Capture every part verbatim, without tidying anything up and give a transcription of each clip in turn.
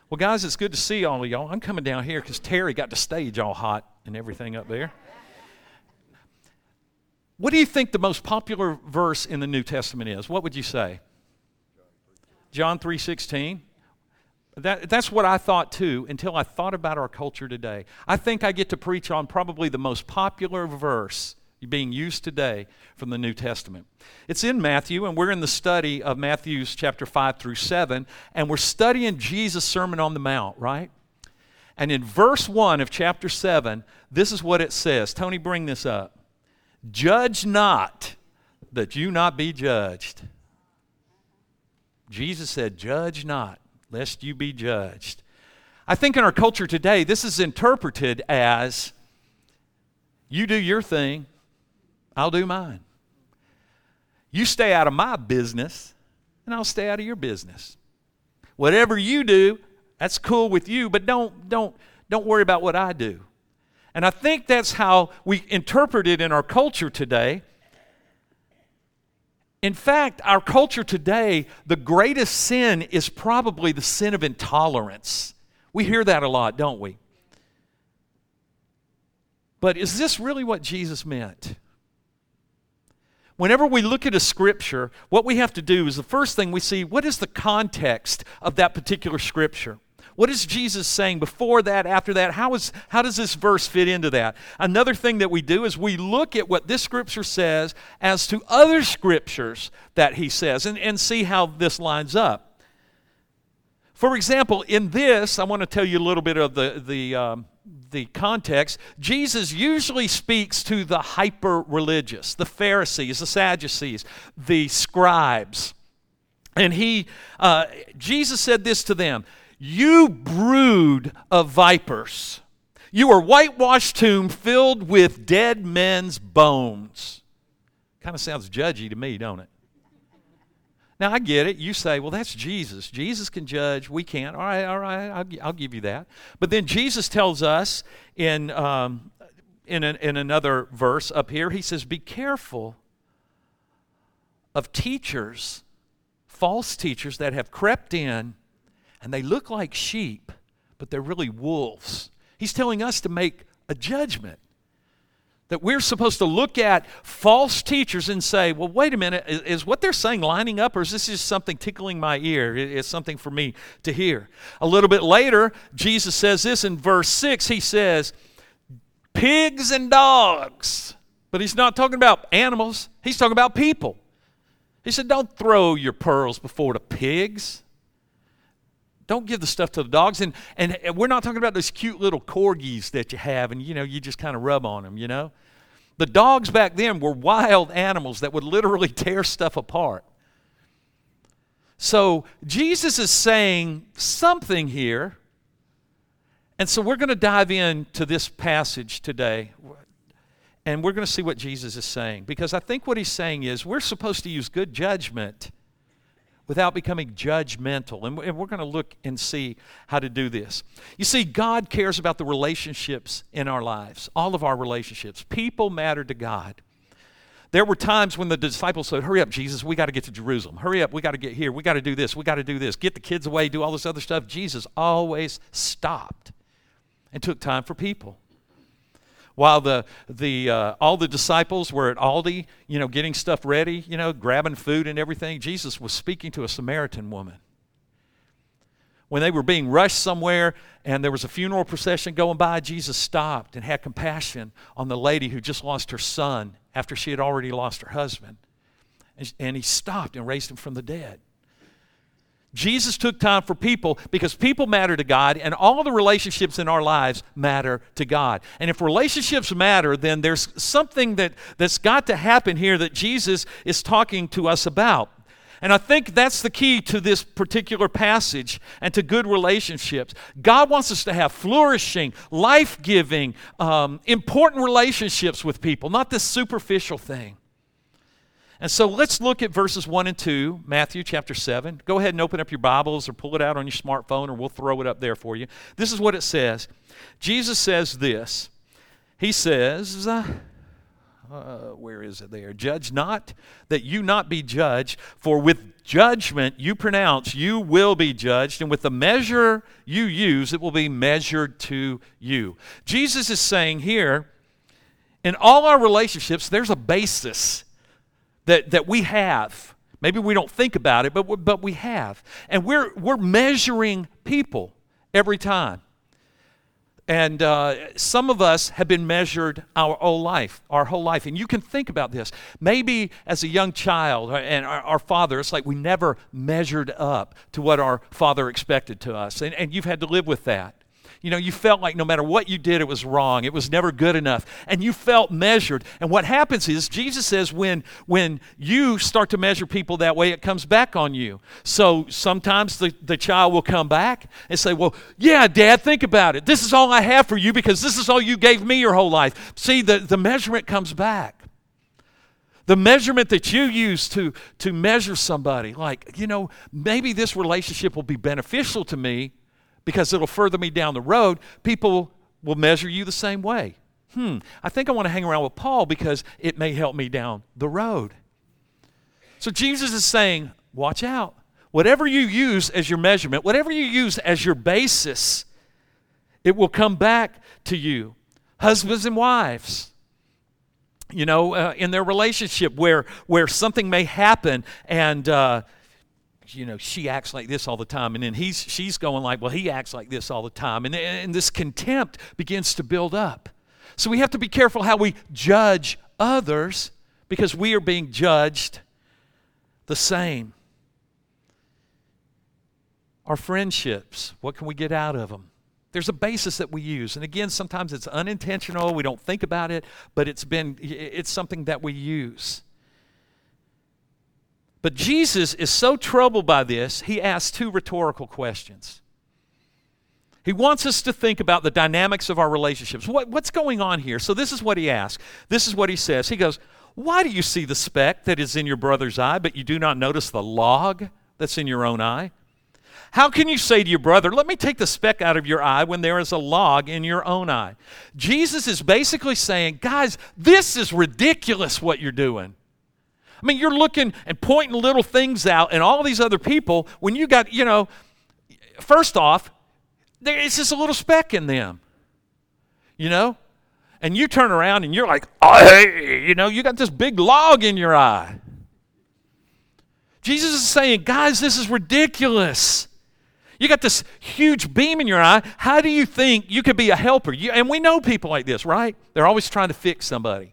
Well, guys, it's good to see all of y'all. I'm coming down here because Terry got the stage all hot and everything up there. What do you think the most popular verse in the New Testament is? What would you say? John three sixteen. That, that's what I thought too until I thought about our culture today. I think I get to preach on probably the most popular verse being used today from the New Testament. It's in Matthew, and we're in the study of Matthew's chapter five through seven, and we're studying Jesus' Sermon on the Mount, right? And in verse one of chapter seven, this is what it says. Tony, bring this up. Judge not, that you not be judged. Jesus said, judge not, lest you be judged. I think in our culture today, this is interpreted as, you do your thing, I'll do mine. You stay out of my business, and I'll stay out of your business. Whatever you do, that's cool with you, but don't, don't, don't worry about what I do. And I think that's how we interpret it in our culture today. In fact, our culture today, the greatest sin is probably the sin of intolerance. We hear that a lot, don't we? But is this really what Jesus meant? Whenever we look at a scripture, what we have to do is the first thing we see, what is the context of that particular scripture? What is Jesus saying before that, after that? How is how does this verse fit into that? Another thing that we do is we look at what this scripture says as to other scriptures that he says and, and see how this lines up. For example, in this, I want to tell you a little bit of the, the, um, the context. Jesus usually speaks to the hyper-religious, the Pharisees, the Sadducees, the scribes. And he, uh, Jesus said this to them, you brood of vipers, you are whitewashed tomb filled with dead men's bones. Kind of sounds judgy to me, don't it? Now, I get it. You say, well, that's Jesus. Jesus can judge. We can't. All right, all right, I'll, I'll give you that. But then Jesus tells us in, um, in, an, in another verse up here, he says, be careful of teachers, false teachers that have crept in, and they look like sheep, but they're really wolves. He's telling us to make a judgment. That we're supposed to look at false teachers and say, well, wait a minute, is, is what they're saying lining up, or is this just something tickling my ear? It's something for me to hear. A little bit later, Jesus says this in verse six. He says, pigs and dogs. But he's not talking about animals. He's talking about people. He said, don't throw your pearls before the pigs. Don't give the stuff to the dogs. And, and we're not talking about those cute little corgis that you have and, you know, you just kind of rub on them, you know. The dogs back then were wild animals that would literally tear stuff apart. So Jesus is saying something here. And so we're going to dive into this passage today. And we're going to see what Jesus is saying. Because I think what he's saying is we're supposed to use good judgment without becoming judgmental. And we're going to look and see how to do this. You see, God cares about the relationships in our lives, all of our relationships. People matter to God. There were times when the disciples said, hurry up, Jesus, we got to get to Jerusalem. Hurry up, we got to get here. We got to do this. We got to do this. Get the kids away, do all this other stuff. Jesus always stopped and took time for people. While the the uh, all the disciples were at Aldi, you know, getting stuff ready, you know, grabbing food and everything, Jesus was speaking to a Samaritan woman. When they were being rushed somewhere and there was a funeral procession going by, Jesus stopped and had compassion on the lady who just lost her son after she had already lost her husband. And, and he stopped and raised him from the dead. Jesus took time for people because people matter to God, and all the relationships in our lives matter to God. And if relationships matter, then there's something that, that's got to happen here that Jesus is talking to us about. And I think that's the key to this particular passage and to good relationships. God wants us to have flourishing, life-giving, um, important relationships with people, not this superficial thing. And so let's look at verses one and two, Matthew chapter seven. Go ahead and open up your Bibles or pull it out on your smartphone, or we'll throw it up there for you. This is what it says. Jesus says this. He says, uh, uh, where is it there? Judge not, that you not be judged, for with judgment you pronounce, you will be judged, and with the measure you use, it will be measured to you. Jesus is saying here, in all our relationships, there's a basis that, that we have. Maybe we don't think about it, but, but we have. And we're, we're measuring people every time. And uh, some of us have been measured our whole life, our whole life. And you can think about this. Maybe as a young child and our, our father, it's like we never measured up to what our father expected to us. And, and you've had to live with that. You know, you felt like no matter what you did, it was wrong. It was never good enough. And you felt measured. And what happens is, Jesus says when, when you start to measure people that way, it comes back on you. So sometimes the, the child will come back and say, well, yeah, Dad, think about it. This is all I have for you because this is all you gave me your whole life. See, the, the measurement comes back. The measurement that you use to, to measure somebody, like, you know, maybe this relationship will be beneficial to me because it'll further me down the road, people will measure you the same way. Hmm, I think I want to hang around with Paul because it may help me down the road. So Jesus is saying, watch out. Whatever you use as your measurement, whatever you use as your basis, it will come back to you. Husbands and wives, you know, uh, in their relationship where, where something may happen and uh, you know, she acts like this all the time. And then he's, she's going like, well, he acts like this all the time. And, and this contempt begins to build up. So we have to be careful how we judge others because we are being judged the same. Our friendships, what can we get out of them? There's a basis that we use. And again, sometimes it's unintentional. We don't think about it, but it's been, it's something that we use. But Jesus is so troubled by this, he asks two rhetorical questions. He wants us to think about the dynamics of our relationships. What, what's going on here? So this is what he asks. This is what he says. He goes, why do you see the speck that is in your brother's eye, but you do not notice the log that's in your own eye? How can you say to your brother, let me take the speck out of your eye when there is a log in your own eye? Jesus is basically saying, guys, this is ridiculous what you're doing. I mean, you're looking and pointing little things out and all these other people when you got, you know, first off, there, it's just a little speck in them, you know? And you turn around and you're like, oh, hey, you know, you got this big log in your eye. Jesus is saying, guys, this is ridiculous. You got this huge beam in your eye. How do you think you could be a helper? You, and we know people like this, right? They're always trying to fix somebody.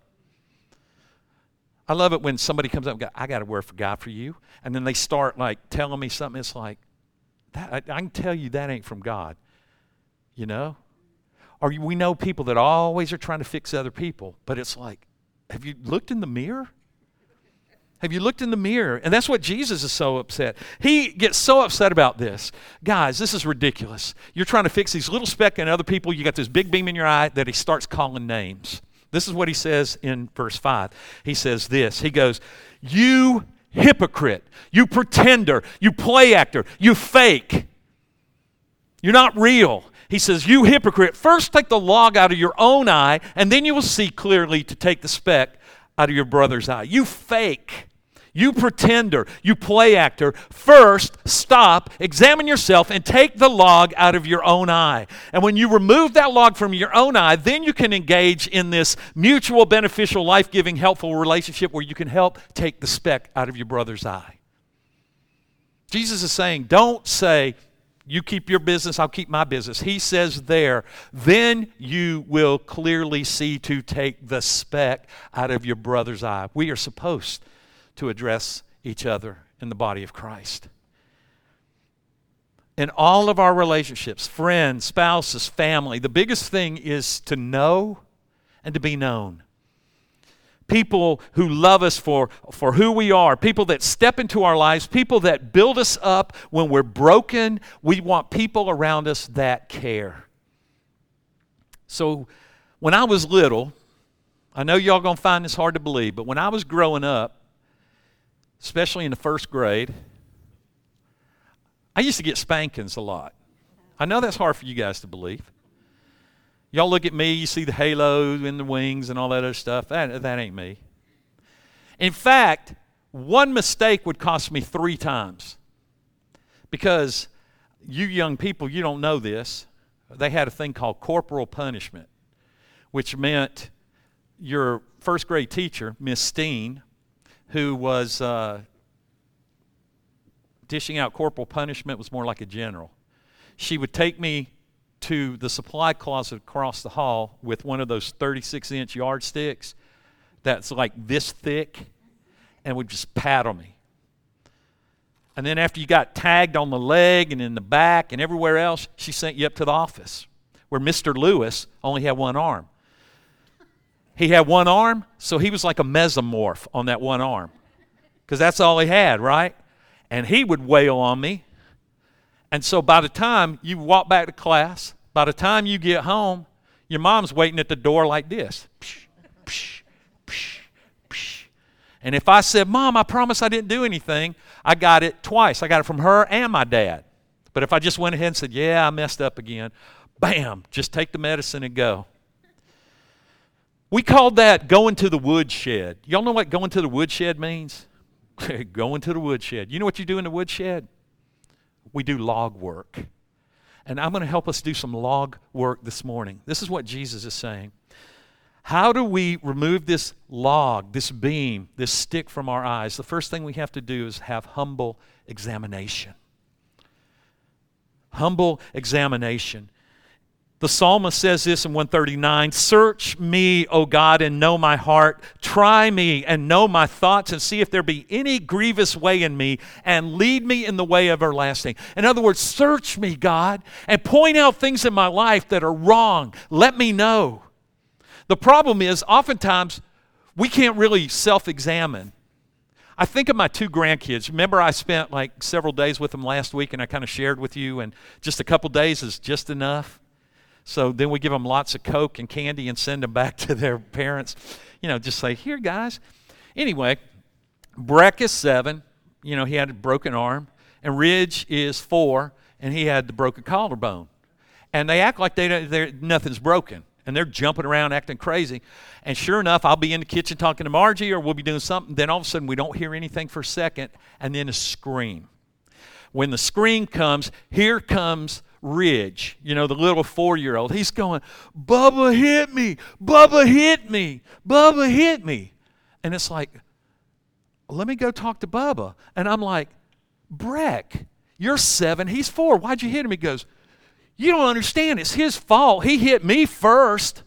I love it when somebody comes up and goes, I got a word for God for you. And then they start like telling me something. It's like, that, I, I can tell you that ain't from God, you know? Or we know people that always are trying to fix other people. But it's like, have you looked in the mirror? Have you looked in the mirror? And that's what Jesus is so upset. He gets so upset about this. Guys, this is ridiculous. You're trying to fix these little speck in other people. You got this big beam in your eye that he starts calling names. This is what he says in verse five. He says this. He goes, you hypocrite, you pretender, you play actor, you fake. You're not real. He says, you hypocrite, first take the log out of your own eye, and then you will see clearly to take the speck out of your brother's eye. You fake. You pretender, you play actor, first stop, examine yourself, and take the log out of your own eye. And when you remove that log from your own eye, then you can engage in this mutual, beneficial, life-giving, helpful relationship where you can help take the speck out of your brother's eye. Jesus is saying, don't say, you keep your business, I'll keep my business. He says there, then you will clearly see to take the speck out of your brother's eye. We are supposed to address each other in the body of Christ. In all of our relationships, friends, spouses, family, the biggest thing is to know and to be known. People who love us for, for who we are, people that step into our lives, people that build us up when we're broken. We want people around us that care. So when I was little, I know y'all gonna find this hard to believe, but when I was growing up, especially in the first grade, I used to get spankings a lot. I know that's hard for you guys to believe. Y'all look at me, you see the halo and the wings and all that other stuff. That, that ain't me. In fact, one mistake would cost me three times. Because you young people, you don't know this. They had a thing called corporal punishment, which meant your first grade teacher, Miss Steen, who was uh, dishing out corporal punishment, was more like a general. She would take me to the supply closet across the hall with one of those thirty-six inch yardsticks that's like this thick, and would just paddle me. And then after you got tagged on the leg and in the back and everywhere else, she sent you up to the office, where Mister Lewis only had one arm. He had one arm, so he was like a mesomorph on that one arm, because that's all he had, right? And he would wail on me. And so by the time you walk back to class, by the time you get home, your mom's waiting at the door like this. Psh, psh, psh, psh. And if I said, Mom, I promise I didn't do anything, I got it twice. I got it from her and my dad. But if I just went ahead and said, yeah, I messed up again, bam, just take the medicine and go. We called that going to the woodshed. Y'all know what going to the woodshed means? Going to the woodshed. You know what you do in the woodshed? We do log work. And I'm going to help us do some log work this morning. This is what Jesus is saying. How do we remove this log, this beam, this stick from our eyes? The first thing we have to do is have humble examination. Humble examination. The psalmist says this in one thirty-nine, search me, O God, and know my heart. Try me and know my thoughts, and see if there be any grievous way in me, and lead me in the way everlasting. In other words, search me, God, and point out things in my life that are wrong. Let me know. The problem is, oftentimes, we can't really self-examine. I think of my two grandkids. Remember, I spent like several days with them last week, and I kind of shared with you, and just a couple days is just enough. So then we give them lots of Coke and candy and send them back to their parents. You know, just say, here, guys. Anyway, Breck is seven. You know, he had a broken arm. And Ridge is four, and he had the broken collarbone. And they act like they don't, they're, nothing's broken. And they're jumping around acting crazy. And sure enough, I'll be in the kitchen talking to Margie, or we'll be doing something. Then all of a sudden, we don't hear anything for a second, and then a scream. When the scream comes, here comes Ridge, you know, the little four-year-old. He's going, Bubba hit me, Bubba hit me, Bubba hit me. And it's like, let me go talk to Bubba. And I'm like, Breck, you're seven, he's four. Why'd you hit him? He goes, you don't understand. It's his fault. He hit me first.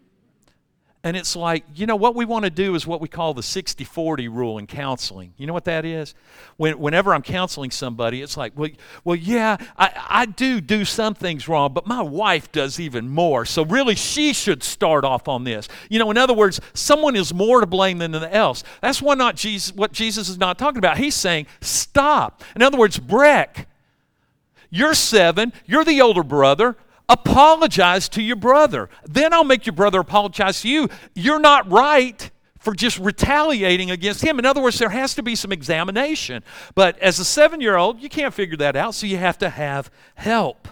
And it's like, you know, what we want to do is what we call the sixty forty rule in counseling. You know what that is? When, whenever I'm counseling somebody, it's like, well, well yeah, I, I do do some things wrong, but my wife does even more. So really, she should start off on this. You know, in other words, someone is more to blame than else. That's what, not Jesus, what Jesus is not talking about. He's saying, stop. In other words, Breck, you're seven, you're the older brother. Apologize to your brother. Then I'll make your brother apologize to you. You're not right for just retaliating against him. In other words, there has to be some examination. But as a seven-year-old, you can't figure that out, so you have to have help.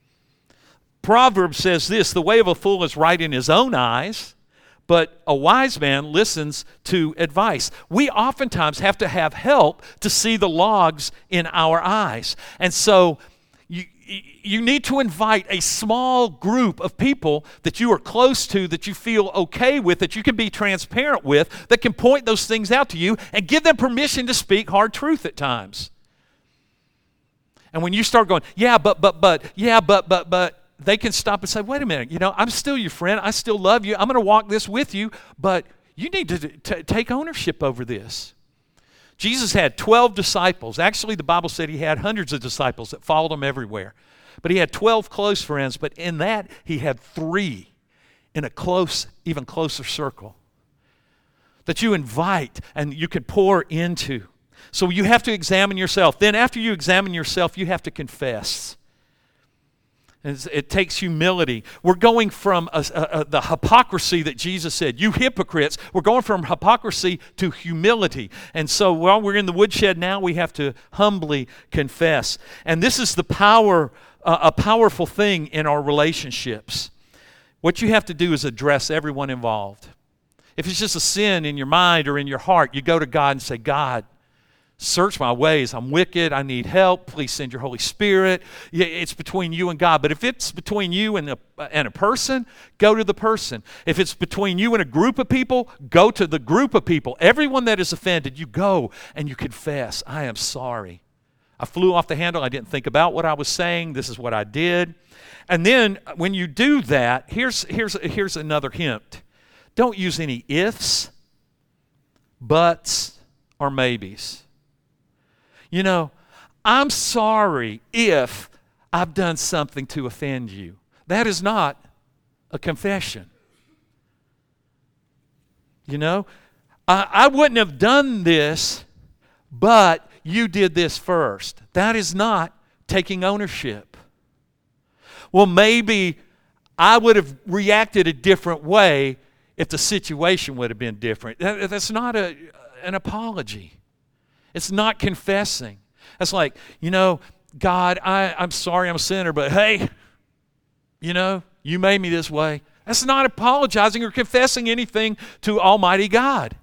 Proverbs says this, the way of a fool is right in his own eyes, but a wise man listens to advice. We oftentimes have to have help to see the logs in our eyes. And so you You need to invite a small group of people that you are close to, that you feel okay with, that you can be transparent with, that can point those things out to you and give them permission to speak hard truth at times. And when you start going, yeah, but, but, but, yeah, but, but, but, they can stop and say, wait a minute, you know, I'm still your friend. I still love you. I'm going to walk this with you, but you need to t- take ownership over this. Jesus had twelve disciples. Actually, the Bible said he had hundreds of disciples that followed him everywhere. But he had twelve close friends, but in that, he had three in a close, even closer circle that you invite and you can pour into. So you have to examine yourself. Then after you examine yourself, you have to confess. And it takes humility. We're going from a, a, a, the hypocrisy that Jesus said, you hypocrites, we're going from hypocrisy to humility. And so while we're in the woodshed now, we have to humbly confess. And this is the power, uh, a powerful thing in our relationships. What you have to do is address everyone involved. If it's just a sin in your mind or in your heart, you go to God and say, God, search my ways. I'm wicked. I need help. Please send your Holy Spirit. Yeah, it's between you and God. But if it's between you and a, and a person, go to the person. If it's between you and a group of people, go to the group of people. Everyone that is offended, you go and you confess, I am sorry. I flew off the handle. I didn't think about what I was saying. This is what I did. And then when you do that, here's, here's, here's another hint. Don't use any ifs, buts, or maybes. You know, I'm sorry if I've done something to offend you. That is not a confession. You know, I, I wouldn't have done this, but you did this first. That is not taking ownership. Well, maybe I would have reacted a different way if the situation would have been different. That, that's not a, an apology. It's not confessing. It's like, you know, God, I, I'm sorry I'm a sinner, but hey, you know, you made me this way. That's not apologizing or confessing anything to Almighty God.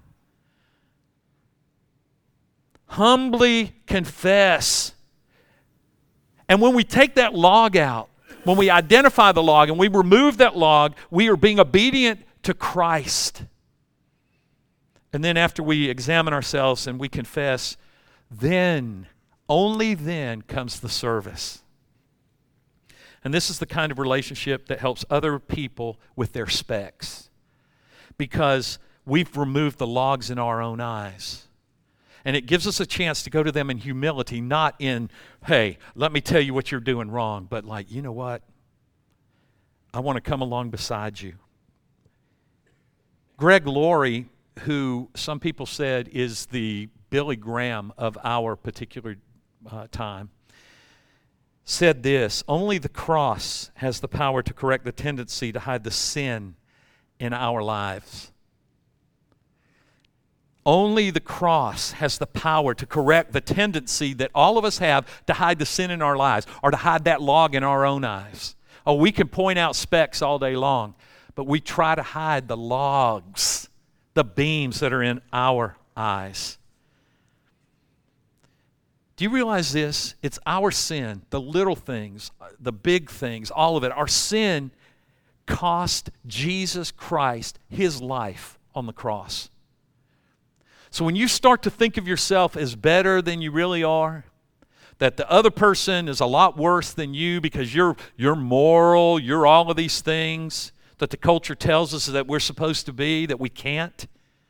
Humbly confess. And when we take that log out, when we identify the log and we remove that log, we are being obedient to Christ. And then after we examine ourselves and we confess, then, only then comes the service. And this is the kind of relationship that helps other people with their specks, because we've removed the logs in our own eyes. And it gives us a chance to go to them in humility, not in, hey, let me tell you what you're doing wrong, but like, you know what? I want to come along beside you. Greg Laurie, who some people said is the Billy Graham of our particular uh, time, said this: only the cross has the power to correct the tendency to hide the sin in our lives. Only the cross has the power to correct the tendency that all of us have to hide the sin in our lives, or to hide that log in our own eyes. Oh, we can point out specks all day long, but we try to hide the logs, the beams that are in our eyes. Do you realize this? It's our sin, the little things, the big things, all of it. Our sin cost Jesus Christ his life on the cross. So when you start to think of yourself as better than you really are, that the other person is a lot worse than you because you're, you're moral, you're all of these things that the culture tells us that we're supposed to be, that we can't,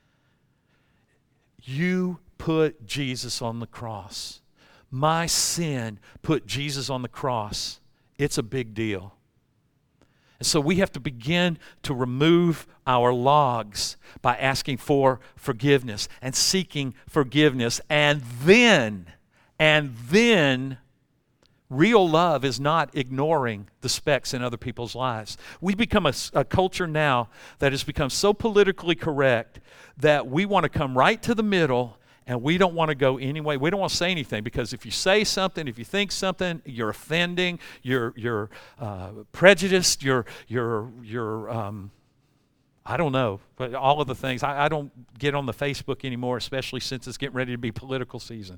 you put Jesus on the cross. My sin put Jesus on the cross. It's a big deal. And so we have to begin to remove our logs by asking for forgiveness and seeking forgiveness. And then, and then, real love is not ignoring the specks in other people's lives. We become a, a culture now that has become so politically correct that we want to come right to the middle, and we don't want to go anyway. We don't want to say anything, because if you say something, if you think something, you're offending, you're you're uh, prejudiced, you're you're you're um, I don't know, but all of the things. I, I don't get on the Facebook anymore, especially since it's getting ready to be political season.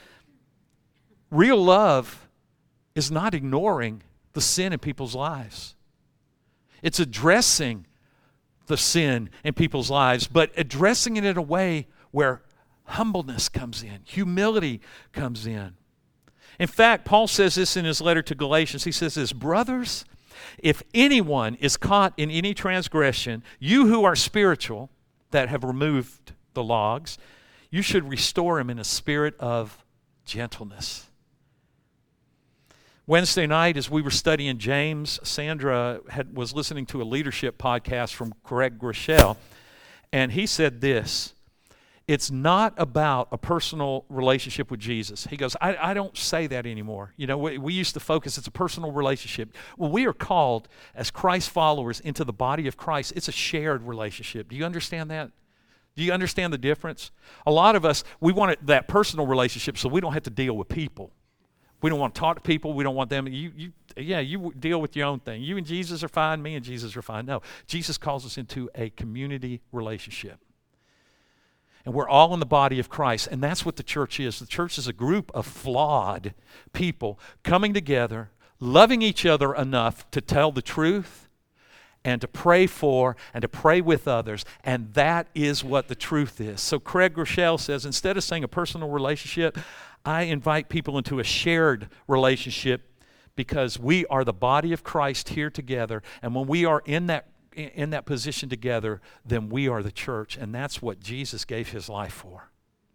Real love is not ignoring the sin in people's lives. It's addressing the sin in people's lives, but addressing it in a way where humbleness comes in, humility comes in. In fact, Paul says this in his letter to Galatians. He says this: brothers, if anyone is caught in any transgression, you who are spiritual, that have removed the logs, you should restore him in a spirit of gentleness. Wednesday night, as we were studying James, Sandra had, was listening to a leadership podcast from Craig Groeschel, and he said this: it's not about a personal relationship with Jesus. He goes, I, I don't say that anymore. You know, we, we used to focus, it's a personal relationship. Well, we are called as Christ followers into the body of Christ. It's a shared relationship. Do you understand that? Do you understand the difference? A lot of us, we want it, that personal relationship so we don't have to deal with people. We don't want to talk to people. We don't want them. You, you, yeah, you deal with your own thing. You and Jesus are fine. Me and Jesus are fine. No, Jesus calls us into a community relationship. And we're all in the body of Christ. And that's what the church is. The church is a group of flawed people coming together, loving each other enough to tell the truth and to pray for and to pray with others. And that is what the truth is. So Craig Rochelle says, instead of saying a personal relationship, I invite people into a shared relationship, because we are the body of Christ here together. And when we are in that in that position together, then we are the church. And that's what Jesus gave his life for.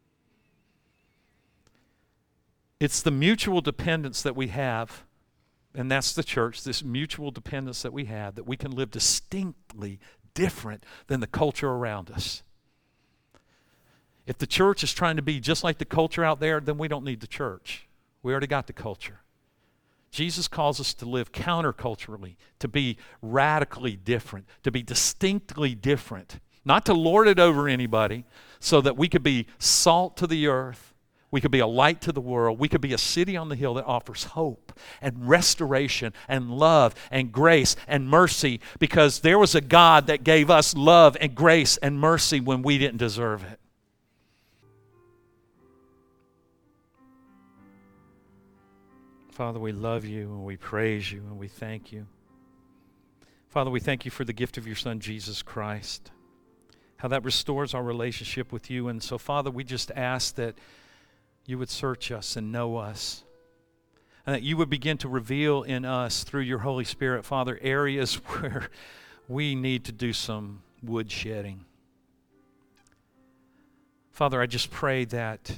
It's the mutual dependence that we have, and that's the church, this mutual dependence that we have, that we can live distinctly different than the culture around us. If the church is trying to be just like the culture out there, then we don't need the church. We already got the culture. Jesus calls us to live counterculturally, to be radically different, to be distinctly different, not to lord it over anybody, so that we could be salt to the earth, we could be a light to the world, we could be a city on the hill that offers hope and restoration and love and grace and mercy, because there was a God that gave us love and grace and mercy when we didn't deserve it. Father, we love you and we praise you and we thank you. Father, we thank you for the gift of your Son, Jesus Christ, how that restores our relationship with you. And so, Father, we just ask that you would search us and know us, and that you would begin to reveal in us through your Holy Spirit, Father, areas where we need to do some wood shedding. Father, I just pray that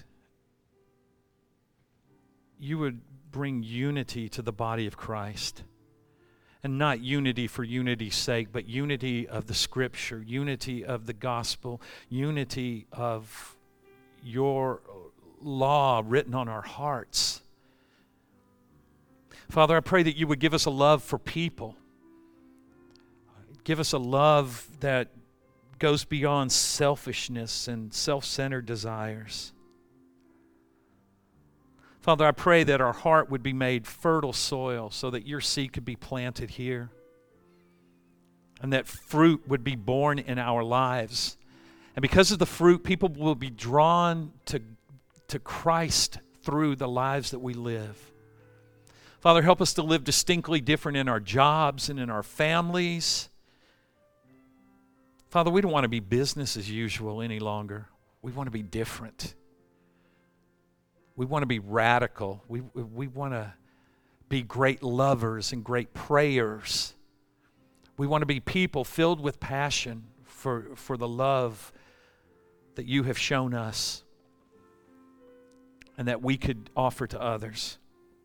you would bring unity to the body of Christ. And not unity for unity's sake, but unity of the Scripture, unity of the gospel, unity of your law written on our hearts. Father, I pray that you would give us a love for people. Give us a love that goes beyond selfishness and self-centered desires. Father, I pray that our heart would be made fertile soil so that your seed could be planted here, and that fruit would be born in our lives. And because of the fruit, people will be drawn to, to Christ through the lives that we live. Father, help us to live distinctly different in our jobs and in our families. Father, we don't want to be business as usual any longer. We want to be different. We want to be radical. We, we want to be great lovers and great prayers. We want to be people filled with passion for, for the love that you have shown us and that we could offer to others.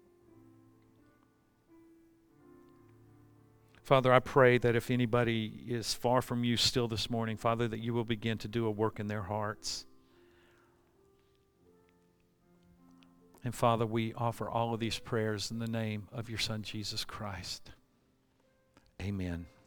Father, I pray that if anybody is far from you still this morning, Father, that you will begin to do a work in their hearts. And Father, we offer all of these prayers in the name of your Son, Jesus Christ. Amen.